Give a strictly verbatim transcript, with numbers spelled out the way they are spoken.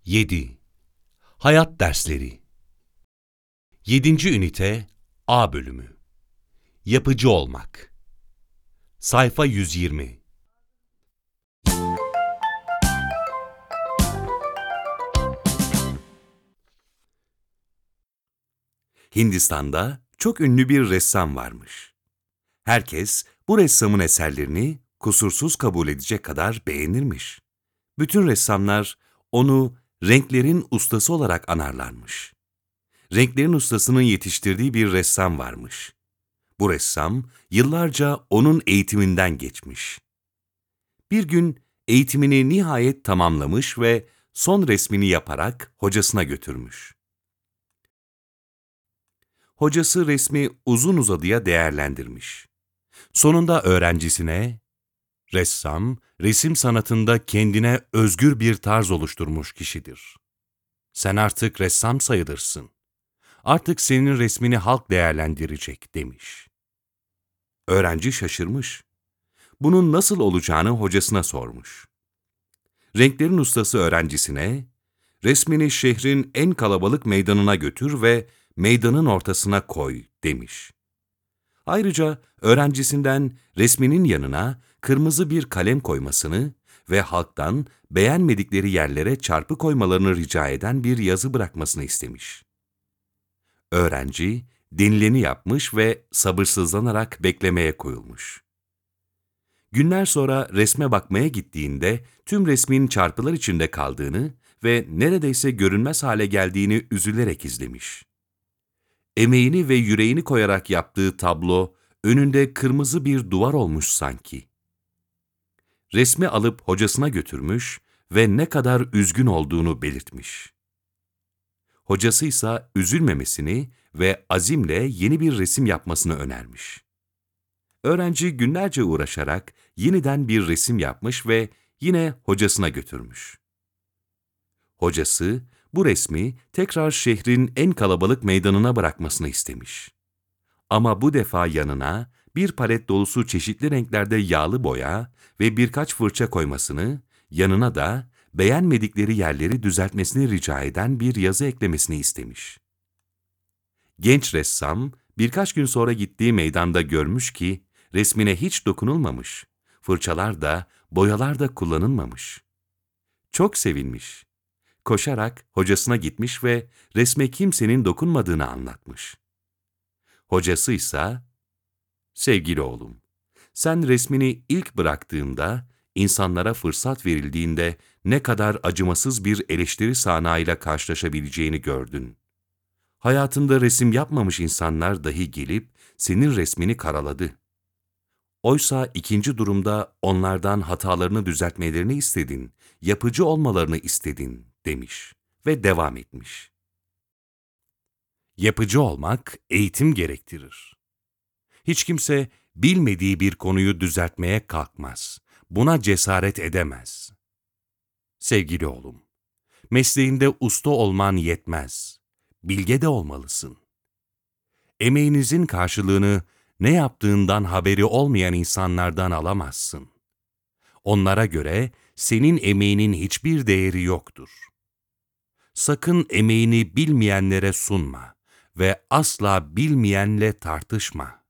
yedi. Hayat dersleri. yedinci ünite A bölümü. Yapıcı olmak. Sayfa yüz yirmi. Hindistan'da çok ünlü bir ressam varmış. Herkes bu ressamın eserlerini kusursuz kabul edecek kadar beğenirmiş. Bütün ressamlar onu renklerin ustası olarak anarlarmış. Renklerin ustasının yetiştirdiği bir ressam varmış. Bu ressam yıllarca onun eğitiminden geçmiş. Bir gün eğitimini nihayet tamamlamış ve son resmini yaparak hocasına götürmüş. Hocası resmi uzun uzadıya değerlendirmiş. Sonunda öğrencisine, "Ressam, resim sanatında kendine özgür bir tarz oluşturmuş kişidir. Sen artık ressam sayılırsın. Artık senin resmini halk değerlendirecek," demiş. Öğrenci şaşırmış. Bunun nasıl olacağını hocasına sormuş. Renklerin ustası öğrencisine, "Resmini şehrin en kalabalık meydanına götür ve meydanın ortasına koy," demiş. Ayrıca öğrencisinden resminin yanına kırmızı bir kalem koymasını ve halktan beğenmedikleri yerlere çarpı koymalarını rica eden bir yazı bırakmasını istemiş. Öğrenci denileni yapmış ve sabırsızlanarak beklemeye koyulmuş. Günler sonra resme bakmaya gittiğinde tüm resmin çarpılar içinde kaldığını ve neredeyse görünmez hale geldiğini üzülerek izlemiş. Emeğini ve yüreğini koyarak yaptığı tablo önünde kırmızı bir duvar olmuş sanki. Resmi alıp hocasına götürmüş ve ne kadar üzgün olduğunu belirtmiş. Hocası ise üzülmemesini ve azimle yeni bir resim yapmasını önermiş. Öğrenci günlerce uğraşarak yeniden bir resim yapmış ve yine hocasına götürmüş. Hocası bu resmi tekrar şehrin en kalabalık meydanına bırakmasını istemiş. Ama bu defa yanına bir palet dolusu çeşitli renklerde yağlı boya ve birkaç fırça koymasını, yanına da beğenmedikleri yerleri düzeltmesini rica eden bir yazı eklemesini istemiş. Genç ressam birkaç gün sonra gittiği meydanda görmüş ki resmine hiç dokunulmamış, fırçalar da boyalar da kullanılmamış. Çok sevinmiş. Koşarak hocasına gitmiş ve resme kimsenin dokunmadığını anlatmış. Hocası ise, "Sevgili oğlum, sen resmini ilk bıraktığında, insanlara fırsat verildiğinde ne kadar acımasız bir eleştiri sahnağıyla karşılaşabileceğini gördün. Hayatında resim yapmamış insanlar dahi gelip senin resmini karaladı. Oysa ikinci durumda onlardan hatalarını düzeltmelerini istedin, yapıcı olmalarını istedin," demiş ve devam etmiş. Yapıcı olmak eğitim gerektirir. Hiç kimse bilmediği bir konuyu düzeltmeye kalkmaz. Buna cesaret edemez. Sevgili oğlum, mesleğinde usta olman yetmez. Bilge de olmalısın. Emeğinizin karşılığını ne yaptığından haberi olmayan insanlardan alamazsın. Onlara göre senin emeğinin hiçbir değeri yoktur. Sakın emeğini bilmeyenlere sunma ve asla bilmeyenle tartışma.